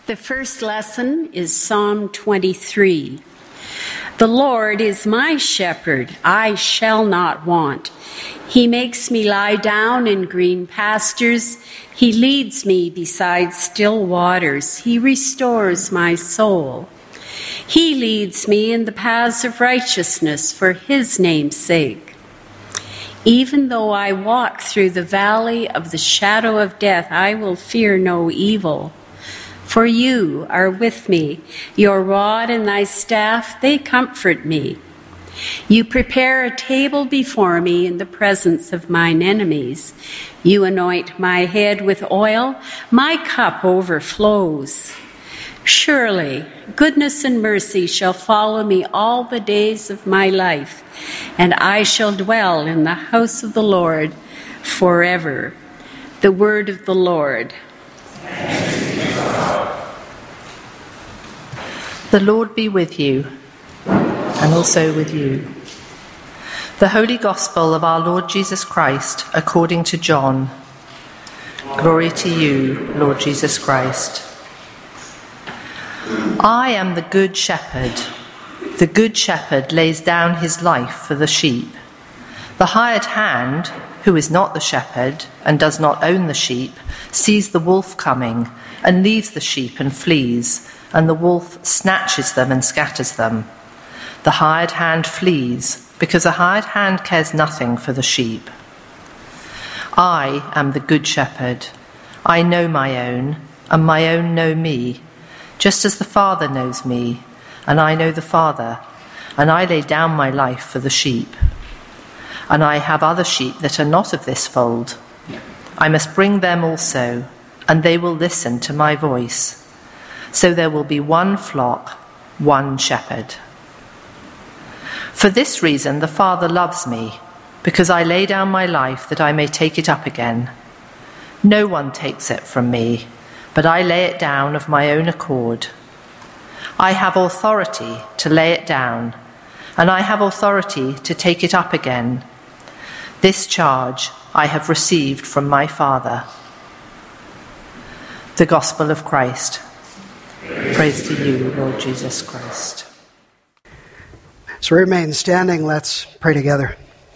The first lesson is Psalm 23. The Lord is my shepherd, I shall not want. He makes me lie down in green pastures. He leads me beside still waters. He restores my soul. He leads me in the paths of righteousness for his name's sake. Even though I walk through the valley of the shadow of death, I will fear no evil. For you are with me. Your rod and thy staff, they comfort me. You prepare a table before me in the presence of mine enemies. You anoint my head with oil. My cup overflows. Surely goodness and mercy shall follow me all the days of my life, and I shall dwell in the house of the Lord forever. The word of the Lord. The Lord be with you, and also with you. The Holy Gospel of our Lord Jesus Christ according to John. Glory to you, Lord Jesus Christ. I am the good shepherd. The good shepherd lays down his life for the sheep. The hired hand, who is not the shepherd and does not own the sheep, sees the wolf coming and leaves the sheep and flees, and the wolf snatches them and scatters them. The hired hand flees, because the hired hand cares nothing for the sheep. I am the good shepherd. I know my own, and my own know me, just as the Father knows me, and I know the Father, and I lay down my life for the sheep. And I have other sheep that are not of this fold. I must bring them also, and they will listen to my voice. So there will be one flock, one shepherd. For this reason the Father loves me, because I lay down my life that I may take it up again. No one takes it from me, but I lay it down of my own accord. I have authority to lay it down, and I have authority to take it up again. This charge I have received from my Father. The Gospel of Christ. Praise to you, Lord Jesus Christ. So remain standing. Let's pray together.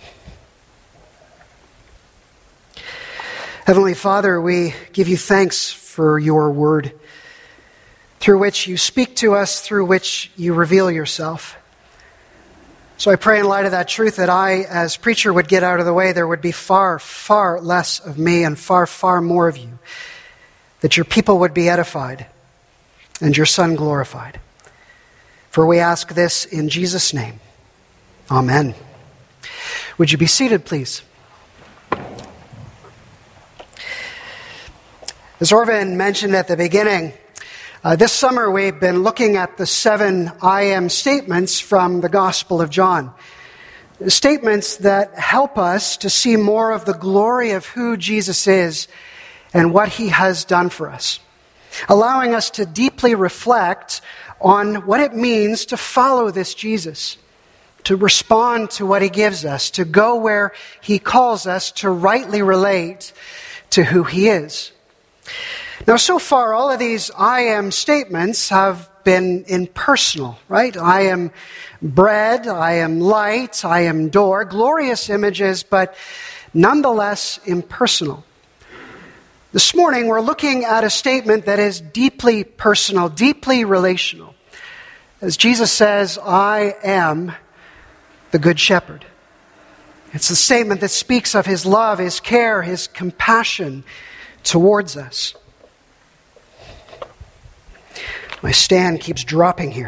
Heavenly Father, we give you thanks for your word, through which you speak to us, through which you reveal yourself. So I pray in light of that truth that I, as preacher, would get out of the way. There would be far, far less of me and far, far more of you. That your people would be edified and your Son glorified. For we ask this in Jesus' name. Amen. Would you be seated, please? As Orvin mentioned at the beginning, this summer we've been looking at the 7 I am statements from the Gospel of John. Statements that help us to see more of the glory of who Jesus is and what he has done for us, allowing us to deeply reflect on what it means to follow this Jesus, to respond to what he gives us, to go where he calls us, to rightly relate to who he is. Now, so far, all of these I am statements have been impersonal, right? I am bread, I am light, I am door, glorious images, but nonetheless impersonal. This morning, we're looking at a statement that is deeply personal, deeply relational. As Jesus says, I am the Good Shepherd. It's a statement that speaks of his love, his care, his compassion towards us. My stand keeps dropping here.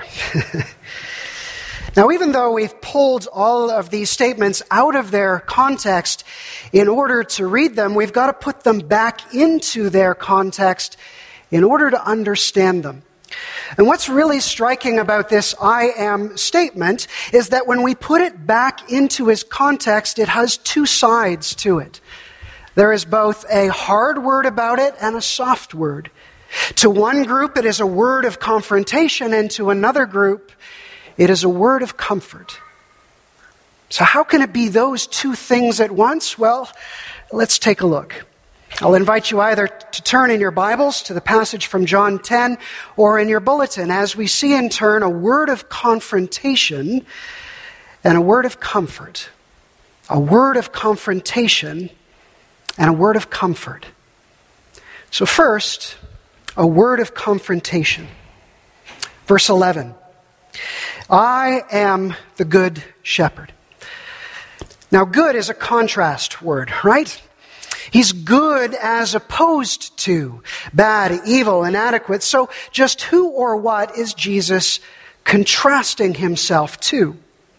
Now, even though we've pulled all of these statements out of their context in order to read them, we've got to put them back into their context in order to understand them. And what's really striking about this I am statement is that when we put it back into its context, it has 2 sides to it. There is both a hard word about it and a soft word. To one group, it is a word of confrontation, and to another group, it is a word of comfort. So how can it be those 2 things at once? Well, let's take a look. I'll invite you either to turn in your Bibles to the passage from John 10 or in your bulletin as we see in turn a word of confrontation and a word of comfort. A word of confrontation and a word of comfort. So first, a word of confrontation. Verse 11. I am the good shepherd. Now, good is a contrast word, right? He's good as opposed to bad, evil, inadequate. So just who or what is Jesus contrasting himself to?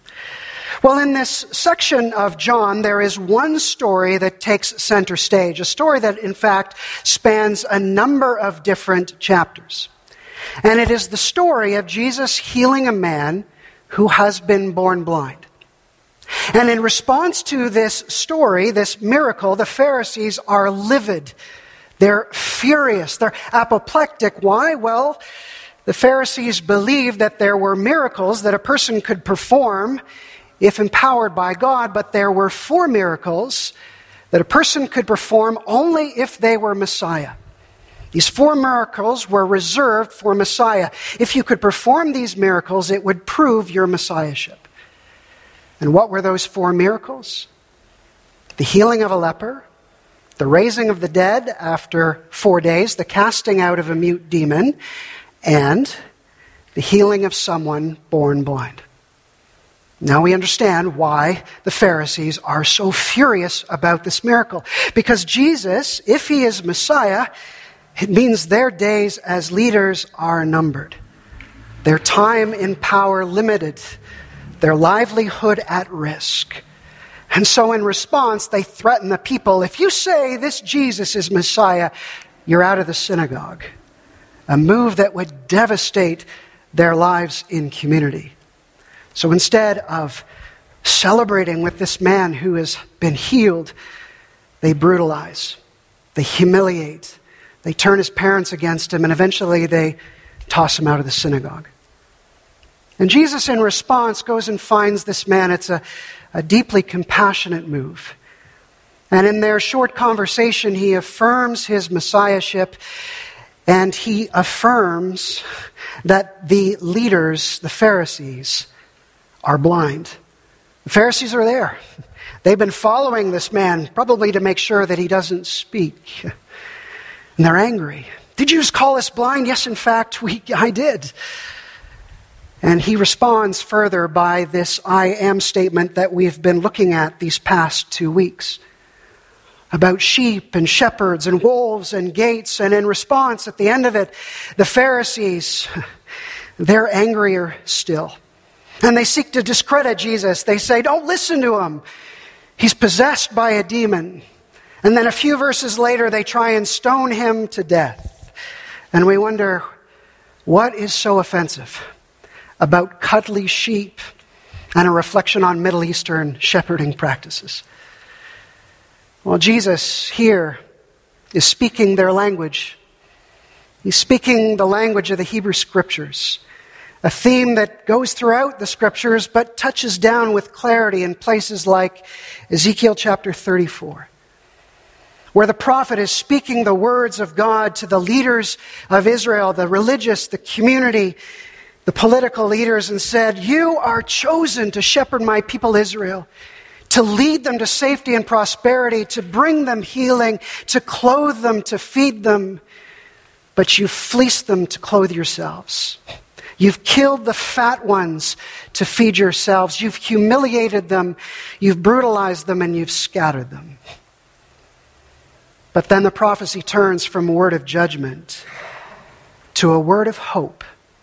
Well, in this section of John, there is one story that takes center stage, a story that, in fact, spans a number of different chapters. And it is the story of Jesus healing a man who has been born blind. And in response to this story, this miracle, the Pharisees are livid. They're furious. They're apoplectic. Why? Well, the Pharisees believed that there were miracles that a person could perform if empowered by God, but there were 4 miracles that a person could perform only if they were Messiah. These 4 miracles were reserved for Messiah. If you could perform these miracles, it would prove your messiahship. And what were those 4 miracles? The healing of a leper, the raising of the dead after 4 days, the casting out of a mute demon, and the healing of someone born blind. Now we understand why the Pharisees are so furious about this miracle. Because Jesus, if he is Messiah, it means their days as leaders are numbered. Their time in power limited. Their livelihood at risk. And so in response, they threaten the people. If you say this Jesus is Messiah, you're out of the synagogue. A move that would devastate their lives in community. So instead of celebrating with this man who has been healed, they brutalize, they humiliate, they turn his parents against him, and eventually they toss him out of the synagogue. And Jesus, in response, goes and finds this man. It's a deeply compassionate move. And in their short conversation, he affirms his messiahship, and he affirms that the leaders, the Pharisees, are blind. The Pharisees are there. They've been following this man, probably to make sure that he doesn't speak. And they're angry. Did you just call us blind? Yes, in fact, I did. And he responds further by this I am statement that we've been looking at these past 2 weeks. About sheep and shepherds and wolves and gates. And in response, at the end of it, the Pharisees, they're angrier still. And they seek to discredit Jesus. They say, don't listen to him. He's possessed by a demon. And then a few verses later, they try and stone him to death. And we wonder, what is so offensive about cuddly sheep and a reflection on Middle Eastern shepherding practices? Well, Jesus here is speaking their language. He's speaking the language of the Hebrew Scriptures. A theme that goes throughout the Scriptures, but touches down with clarity in places like Ezekiel chapter 34, where the prophet is speaking the words of God to the leaders of Israel, the religious, the community, the political leaders, and said, you are chosen to shepherd my people Israel, to lead them to safety and prosperity, to bring them healing, to clothe them, to feed them, but you fleeced them to clothe yourselves. You've killed the fat ones to feed yourselves. You've humiliated them. You've brutalized them, and you've scattered them. But then the prophecy turns from a word of judgment to a word of hope.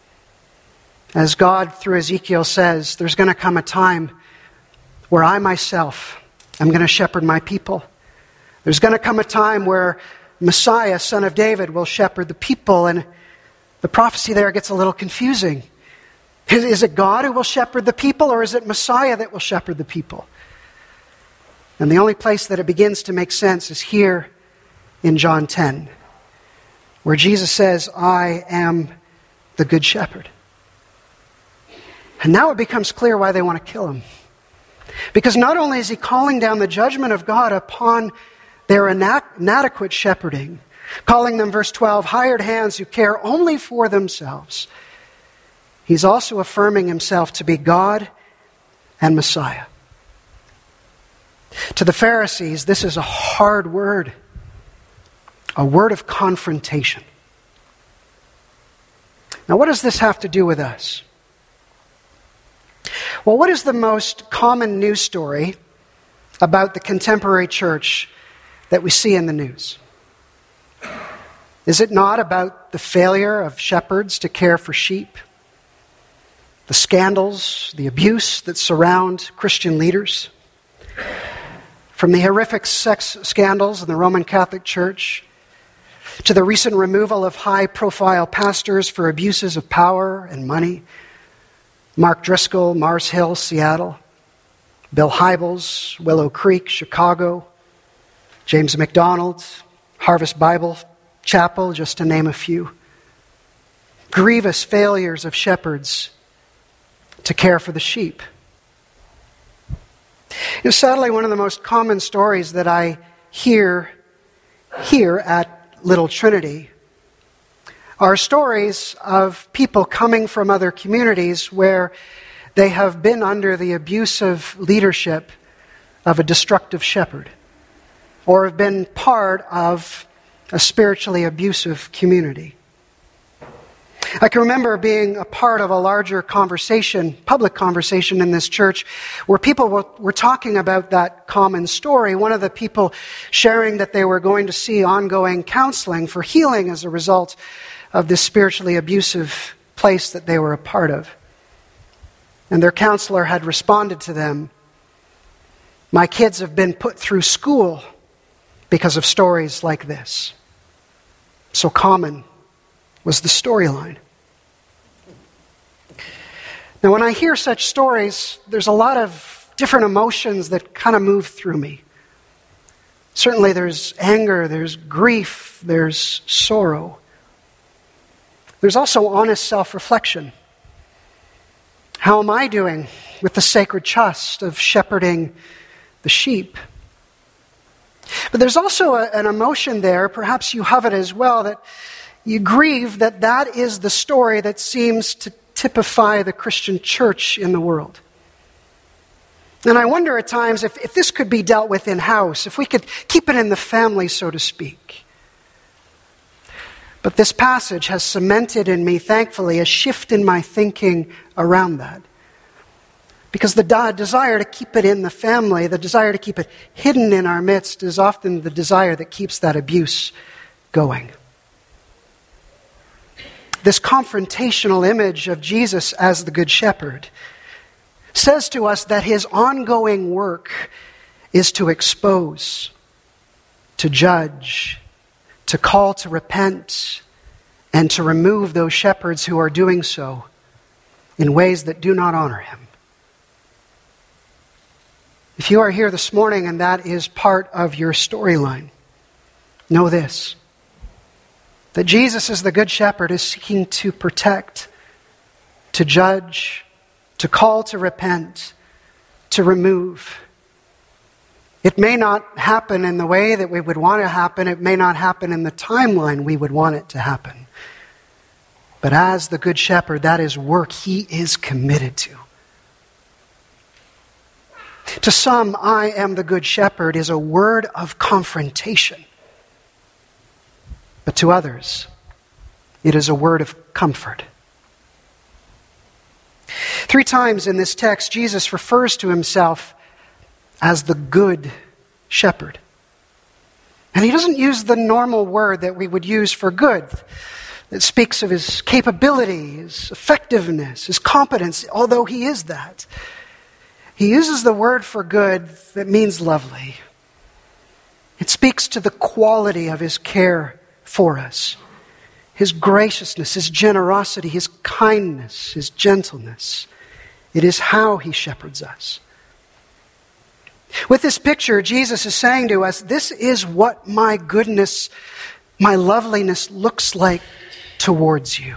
As God, through Ezekiel, says, there's going to come a time where I myself am going to shepherd my people. There's going to come a time where Messiah, son of David, will shepherd the people. And the prophecy there gets a little confusing. Is it God who will shepherd the people, or is it Messiah that will shepherd the people? And the only place that it begins to make sense is here in John 10, where Jesus says, I am the good shepherd. And now it becomes clear why they want to kill him. Because not only is he calling down the judgment of God upon their inadequate shepherding, calling them, verse 12, hired hands who care only for themselves. He's also affirming himself to be God and Messiah. To the Pharisees, this is a hard word, a word of confrontation. Now, what does this have to do with us? Well, what is the most common news story about the contemporary church that we see in the news? Is it not about the failure of shepherds to care for sheep? The scandals, the abuse that surround Christian leaders? From the horrific sex scandals in the Roman Catholic Church to the recent removal of high-profile pastors for abuses of power and money. Mark Driscoll, Mars Hill, Seattle. Bill Hybels, Willow Creek, Chicago. James McDonald, Harvest Bible Chapel, just to name a few. Grievous failures of shepherds to care for the sheep. Sadly, one of the most common stories that I hear here at Little Trinity are stories of people coming from other communities where they have been under the abusive leadership of a destructive shepherd, or have been part of a spiritually abusive community. I can remember being a part of a larger conversation, public conversation in this church, where people were talking about that common story. One of the people sharing that they were going to see ongoing counseling for healing as a result of this spiritually abusive place that they were a part of. And their counselor had responded to them, "My kids have been put through school because of stories like this." So common was the storyline. Now, when I hear such stories, there's a lot of different emotions that kind of move through me. Certainly there's anger, there's grief, there's sorrow. There's also honest self-reflection. How am I doing with the sacred trust of shepherding the sheep? But there's also an emotion there, perhaps you have it as well, that you grieve that that is the story that seems to typify the Christian church in the world. And I wonder at times if this could be dealt with in-house, if we could keep it in the family, so to speak. But this passage has cemented in me, thankfully, a shift in my thinking around that. Because the desire to keep it in the family, the desire to keep it hidden in our midst, is often the desire that keeps that abuse going. This confrontational image of Jesus as the Good Shepherd says to us that his ongoing work is to expose, to judge, to call to repent, and to remove those shepherds who are doing so in ways that do not honor him. If you are here this morning and that is part of your storyline, know this: that Jesus as the Good Shepherd is seeking to protect, to judge, to call to repent, to remove. It may not happen in the way that we would want it to happen. It may not happen in the timeline we would want it to happen. But as the Good Shepherd, that is work he is committed to. To some, "I am the Good Shepherd" is a word of confrontation. But to others, it is a word of comfort. 3 times in this text, Jesus refers to himself as the Good Shepherd. And he doesn't use the normal word that we would use for good. It speaks of his capability, his effectiveness, his competence, although he is that. He uses the word for good that means lovely. It speaks to the quality of his care for us, his graciousness, his generosity, his kindness, his gentleness. It is how he shepherds us. With this picture, Jesus is saying to us, this is what my goodness, my loveliness looks like towards you.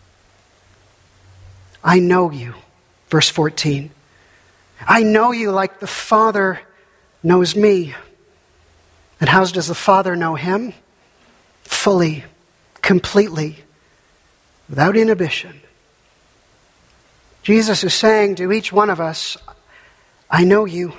I know you, verse 14. I know you like the Father knows me. And how does the Father know him? Fully, completely, without inhibition. Jesus is saying to each one of us, I know you.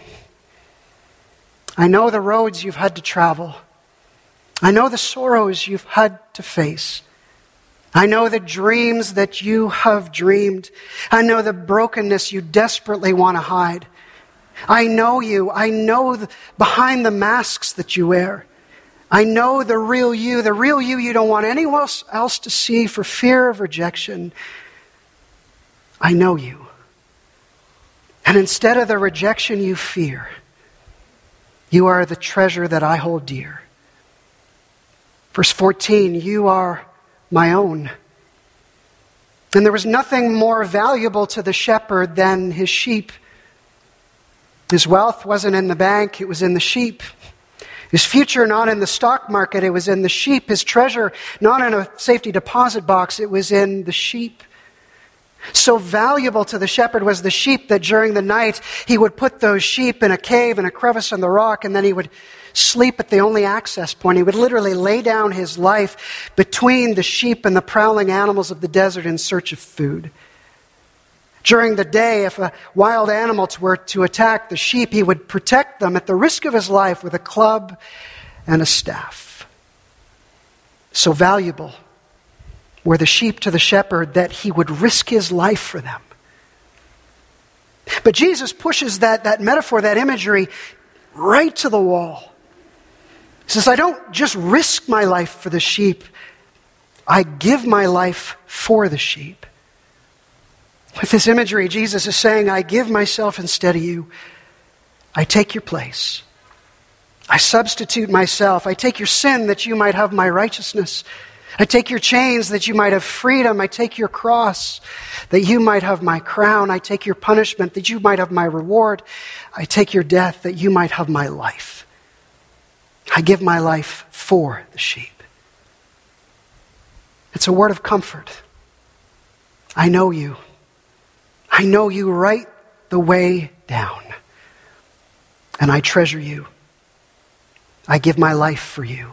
I know the roads you've had to travel. I know the sorrows you've had to face. I know the dreams that you have dreamed. I know the brokenness you desperately want to hide. I know you. I know behind the masks that you wear. I know the real you you don't want anyone else to see for fear of rejection. I know you. And instead of the rejection you fear, you are the treasure that I hold dear. Verse 14, you are my own. And there was nothing more valuable to the shepherd than his sheep. His wealth wasn't in the bank, it was in the sheep. His future not in the stock market, it was in the sheep. His treasure not in a safety deposit box, it was in the sheep. So valuable to the shepherd was the sheep that during the night he would put those sheep in a cave, in a crevice in the rock, and then he would sleep at the only access point. He would literally lay down his life between the sheep and the prowling animals of the desert in search of food. During the day, if a wild animal were to attack the sheep, he would protect them at the risk of his life with a club and a staff. So valuable were the sheep to the shepherd that he would risk his life for them. But Jesus pushes that metaphor, that imagery, right to the wall. He says, I don't just risk my life for the sheep, I give my life for the sheep. With this imagery, Jesus is saying, I give myself instead of you. I take your place. I substitute myself. I take your sin that you might have my righteousness. I take your chains that you might have freedom. I take your cross that you might have my crown. I take your punishment that you might have my reward. I take your death that you might have my life. I give my life for the sheep. It's a word of comfort. I know you. I know you right the way down. And I treasure you. I give my life for you.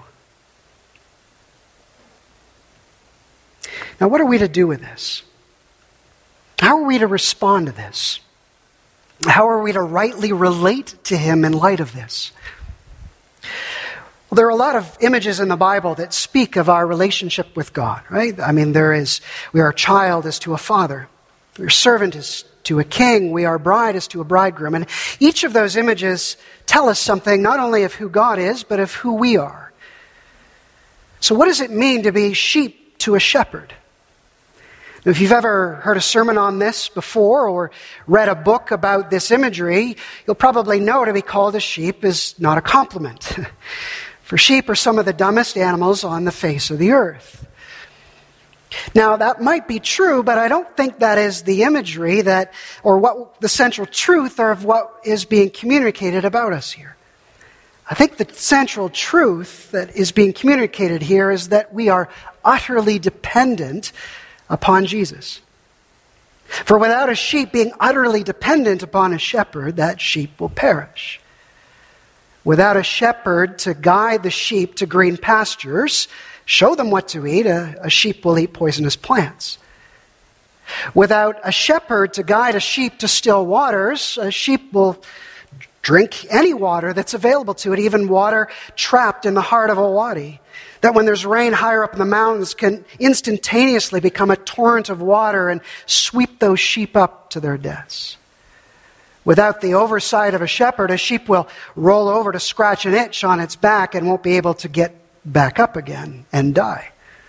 Now, what are we to do with this? How are we to respond to this? How are we to rightly relate to him in light of this? Well, there are a lot of images in the Bible that speak of our relationship with God, right? I mean, we are a child as to a father. We're servant as to a king. We are bride as to a bridegroom. And each of those images tell us something not only of who God is, but of who we are. So what does it mean to be sheep to a shepherd? Now, if you've ever heard a sermon on this before or read a book about this imagery, you'll probably know to be called a sheep is not a compliment. For sheep are some of the dumbest animals on the face of the earth. Now, that might be true, but I don't think that is the imagery or what the central truth of what is being communicated about us here. I think the central truth that is being communicated here is that we are utterly dependent upon Jesus. For without a sheep being utterly dependent upon a shepherd, that sheep will perish. Without a shepherd to guide the sheep to green pastures, show them what to eat, a sheep will eat poisonous plants. Without a shepherd to guide a sheep to still waters, a sheep will drink any water that's available to it, even water trapped in the heart of a wadi, that when there's rain higher up in the mountains can instantaneously become a torrent of water and sweep those sheep up to their deaths. Without the oversight of a shepherd, a sheep will roll over to scratch an itch on its back and won't be able to get back up again and die.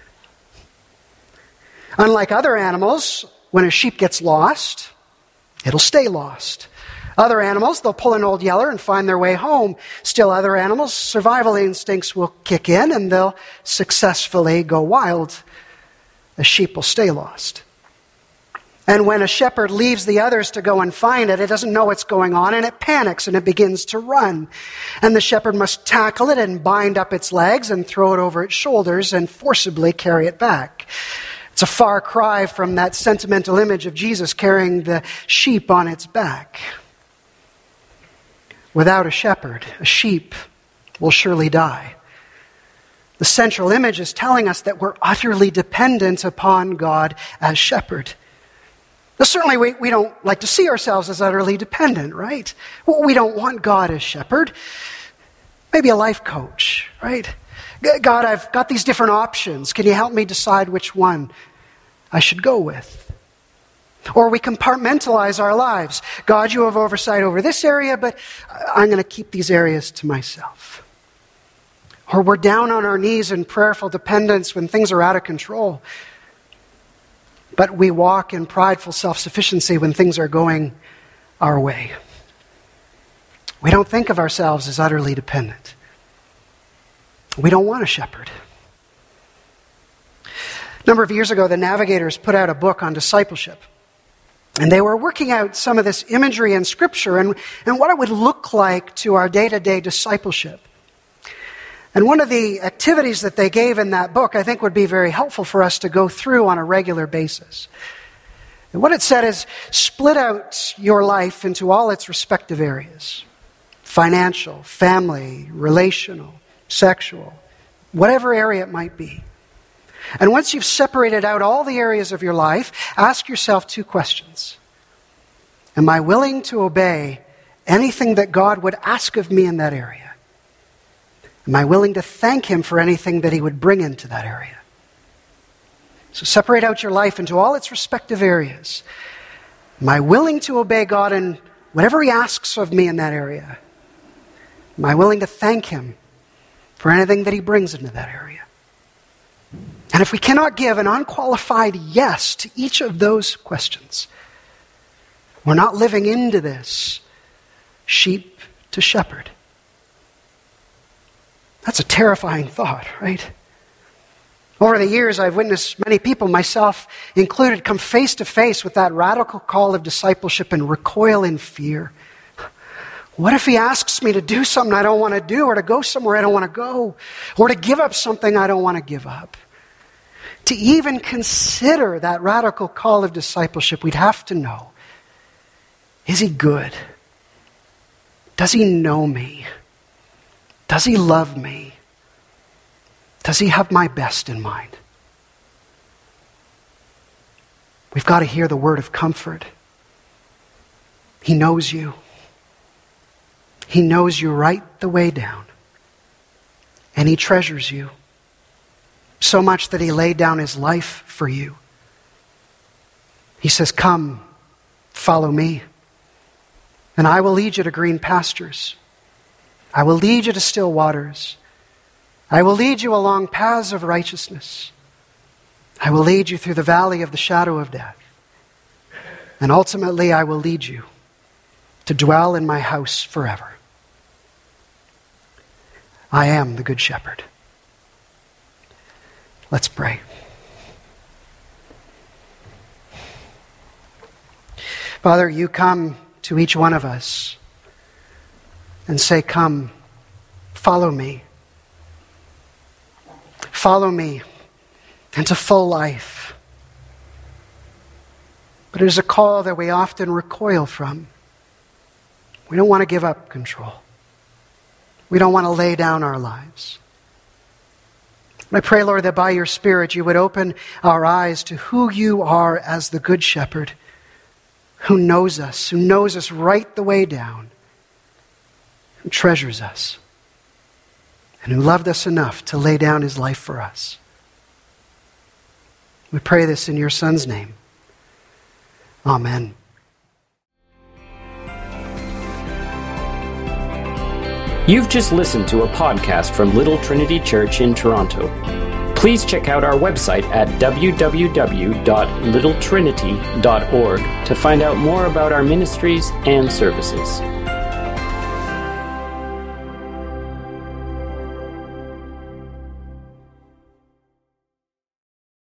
Unlike other animals, when a sheep gets lost, it'll stay lost. Other animals, they'll pull an old yeller and find their way home. Still other animals, survival instincts will kick in and they'll successfully go wild. A sheep will stay lost. And when a shepherd leaves the others to go and find it, it doesn't know what's going on and it panics and it begins to run. And the shepherd must tackle it and bind up its legs and throw it over its shoulders and forcibly carry it back. It's a far cry from that sentimental image of Jesus carrying the sheep on its back. Without a shepherd, a sheep will surely die. The central image is telling us that we're utterly dependent upon God as shepherd. Now, certainly we don't like to see ourselves as utterly dependent, right? We don't want God as shepherd. Maybe a life coach, right? God, I've got these different options. Can you help me decide which one I should go with? Or we compartmentalize our lives. God, you have oversight over this area, but I'm going to keep these areas to myself. Or we're down on our knees in prayerful dependence when things are out of control. But we walk in prideful self-sufficiency when things are going our way. We don't think of ourselves as utterly dependent. We don't want a shepherd. A number of years ago, the Navigators put out a book on discipleship. And they were working out some of this imagery in Scripture and what it would look like to our day-to-day discipleship. And one of the activities that they gave in that book, I think, would be very helpful for us to go through on a regular basis. And what it said is, split out your life into all its respective areas. Financial, family, relational, sexual, whatever area it might be. And once you've separated out all the areas of your life, ask yourself 2 questions. Am I willing to obey anything that God would ask of me in that area? Am I willing to thank Him for anything that He would bring into that area? So separate out your life into all its respective areas. Am I willing to obey God in whatever He asks of me in that area? Am I willing to thank Him for anything that He brings into that area? And if we cannot give an unqualified yes to each of those questions, we're not living into this sheep to shepherd. That's a terrifying thought, right? Over the years, I've witnessed many people, myself included, come face to face with that radical call of discipleship and recoil in fear. What if He asks me to do something I don't want to do, or to go somewhere I don't want to go, or to give up something I don't want to give up? To even consider that radical call of discipleship, we'd have to know, is He good? Does He know me? Does He love me? Does He have my best in mind? We've got to hear the word of comfort. He knows you. He knows you right the way down. And He treasures you so much that He laid down His life for you. He says, come, follow me, and I will lead you to green pastures. I will lead you to still waters. I will lead you along paths of righteousness. I will lead you through the valley of the shadow of death. And ultimately, I will lead you to dwell in my house forever. I am the Good Shepherd. Let's pray. Father, You come to each one of us and say, come, follow me. Follow me into full life. But it is a call that we often recoil from. We don't want to give up control. We don't want to lay down our lives. I pray, Lord, that by Your Spirit You would open our eyes to who You are as the Good Shepherd, who knows us right the way down, who treasures us, and who loved us enough to lay down His life for us. We pray this in Your Son's name. Amen. You've just listened to a podcast from Little Trinity Church in Toronto. Please check out our website at www.littletrinity.org to find out more about our ministries and services.